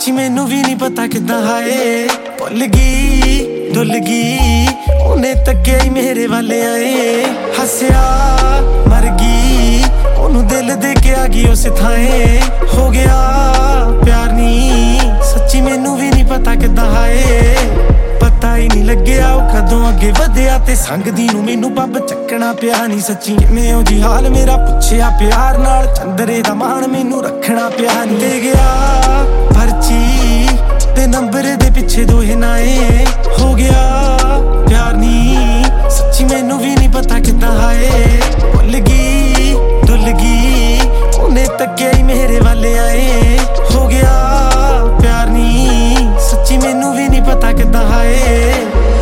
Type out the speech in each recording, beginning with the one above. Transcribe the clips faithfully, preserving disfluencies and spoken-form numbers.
ਸੱਚੀ ਮੈਨੂੰ ਵੀ ਨਹੀਂ ਪਤਾ ਕਿੱਦਾਂ ਹਾਏ ਭੁੱਲ ਗਈ ਡੁੱਲ ਗਈ ਉਹਨੇ ਤੱਕਿਆ ਹੀ ਮੇਰੇ ਵੱਲ ਆਏ ਹੱਸਿਆ ਮਰ ਗਈ ਉਹਨੂੰ ਦਿਲ ਦੇ ਕੇ ਆ ਗਈ ਉਸ ਥਾਂ ਹੋ ਗਿਆ ਪਿਆਰ ਨੀ ਸੱਚੀ ਮੈਨੂੰ ਵੀ ਨਹੀਂ ਪਤਾ ਕਿੱਦਾਂ ਹਾਏ ਪਤਾ ਹੀ ਨਹੀਂ ਲੱਗਿਆ ਉਹ ਕਦੋਂ ਅੱਗੇ ਵਧਿਆ ਤੇ ਸੰਗਦੀ ਨੂੰ ਮੈਨੂੰ ਬੱਬ ਚੱਕਣਾ ਪਿਆ ਨਹੀਂ ਸੱਚੀ ਕਿਵੇਂ ਉਹ ਜੀ ਹਾਲ ਮੇਰਾ ਪੁੱਛਿਆ ਪਿਆਰ ਨਾਲ ਚੰਦਰੇ ਦਾ ਮਾਣ ਮੈਨੂੰ ਰੱਖਣਾ ਪਿਆ ਨਹੀਂ ਦੇ ਗਿਆ ਪਰਚੀ ਤੇ ਨੰਬਰ ਦੇ ਪਿੱਛੇ ਦੋਹੇ ਨਾਏ ਹੋ ਗਿਆ ਪਿਆਰ ਨੀ ਸੱਚੀ ਮੈਨੂੰ ਵੀ ਨਹੀਂ ਪਤਾ ਕਿੱਦਾਂ ਹਾਏ ਭੁੱਲ ਗਈ ਡੁੱਲ ਗਈ ਉਹਨੇ ਤੱਕਿਆ ਹੀ ਮੇਰੇ ਵੱਲ ਆਏ ਹੋ ਗਿਆ ਪਿਆਰ ਨੀ ਸੱਚੀ ਮੈਨੂੰ ਵੀ ਨਹੀਂ ਪਤਾ ਕਿੱਦਾਂ ਹਾਏ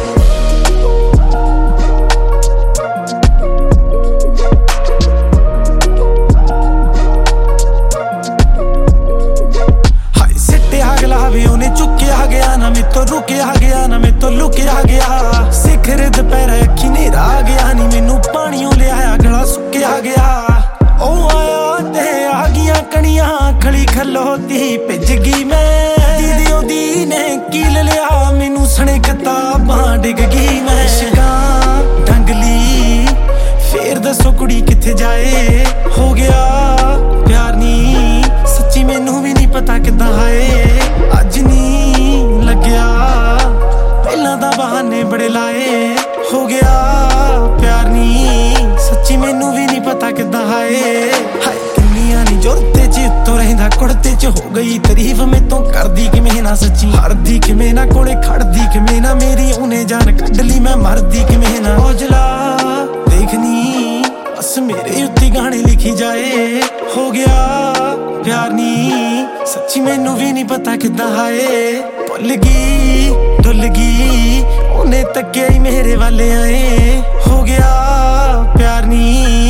ਹਾਏ ਸਿੱਟਿਆ ਗਲਾਵੇ ਉਹਨੇ ਚੁੱਕਿਆ ਗਿਆ ਨਾ ਮੈਥੋਂ ਰੁਕਿਆ ਗਿਆ ਨਾ ਮੈਥੋਂ ਲੁਕਿਆ ਗਿਆ ਸਿਖਰ ਦੁਪਹਿਰ ਅੱਖੀ ਨੇਰਾ ਆ ਗਿਆ ਨੀ ਮੈਨੂੰ ਪਾਣੀਓ ਲਿਆਇਆ ਗਲਾ ਸੁੱਕਿਆ ਗਿਆ ਉਹ ਆਇਆ ਤੇ ਆ ਗਈਆਂ ਕਣੀਆਂ ਖਲੀ ਖਲੋਤੀ ਭਿੱਜ ਗਈ ਮੈਂ ਦੀਦੀ ਉਹਦੀ ਨੇ ਕੀਲ ਲਿਆ ਮੈਨੂੰ ਸਣੇ ਕਿਤਾਬਾਂ ਡਿੱਗ ਗਈ ਮੈਂ ਇਸ਼ਕਾਂ ਡੰਗਲੀ ਫੇਰ ਦੱਸੋ ਕੁੜੀ ਕਿੱਥੇ ਜਾਏ ਹੋ ਗਿਆ ਪਿਆਰ ਨੀ ਸੱਚੀ ਮੈਨੂੰ ਵੀ ਨਹੀਂ ਪਤਾ ਕਿੱਦਾਂ ਹਾਏ ਅੱਜ ਨੀ ਲੱਗਿਆ ਪਹਿਲਾਂ ਤਾਂ ਬਹਾਨੇ ਬੜੇ ਲਾਏ ਹੋ ਗਿਆ ਪਿਆਰ ਨੀ ਸੱਚੀ ਮੈਨੂੰ ਵੀ ਨਹੀਂ ਪਤਾ ਕਿੱਦਾਂ ਹਾਏ ਹਾਏ ਕਿੰਨੀਆਂ ਨੀ ਜੁਰਤੇ ਚ ਉੱਤੋਂ ਰਹਿੰਦਾ ਕੁੜਤੇ ਚ ਹੋ ਗਈ ਤਾਰੀਫ ਮੈਥੋਂ ਕਰਦੀ ਕਿਵੇਂ ਨਾ ਸੱਚੀ ਹਰਦੀ ਕਿਵੇਂ ਨਾ ਕੋਲੇ ਖੜਦੀ ਕਿਵੇਂ ਨਾ ਮੇਰੀ ਉਹਨੇ ਜਾਨ ਕੱਢ ਲਈ ਮੈਂ ਮਰਦੀ ਕਿਵੇਂ ਨਾ ਔਜਲਾ ਦੇਖਨੀ ਬਸ ਮੇਰੇ ਉੱਤੇ ਗਾਣੇ ਲਿਖੀ ਜਾਏ ਹੋ ਗਿਆ ਪਿਆਰ ਨੀ ਸੱਚੀ ਮੈਨੂੰ ਵੀ ਨਹੀਂ ਪਤਾ ਕਿੱਦਾਂ ਹਾਏ ਭੁੱਲ ਗਈ ਡੁੱਲ ਗਈ ਉਹਨੇ ਤੱਕਿਆ ਹੀ ਮੇਰੇ ਵੱਲ ਆਏ ਹੋ ਗਿਆ ਪਿਆਰ ਨੀ